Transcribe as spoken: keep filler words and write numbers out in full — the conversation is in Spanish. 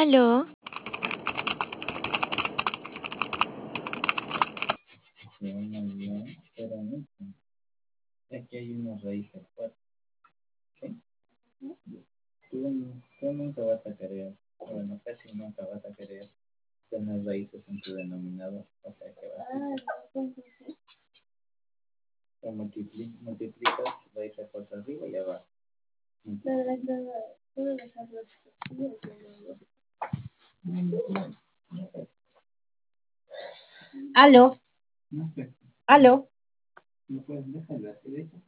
Aló, Sí, muy bien, pero no, aquí hay una raíz fuerte, ¿sí? Tú, tú nunca vas a querer, bueno, casi nunca vas a querer tener raíces en tu denominador, o sea que vas a te multipli- multiplicas raíz fuerte arriba y abajo. Aló, No sé, aló. no puedes dejarlo así, de hecho.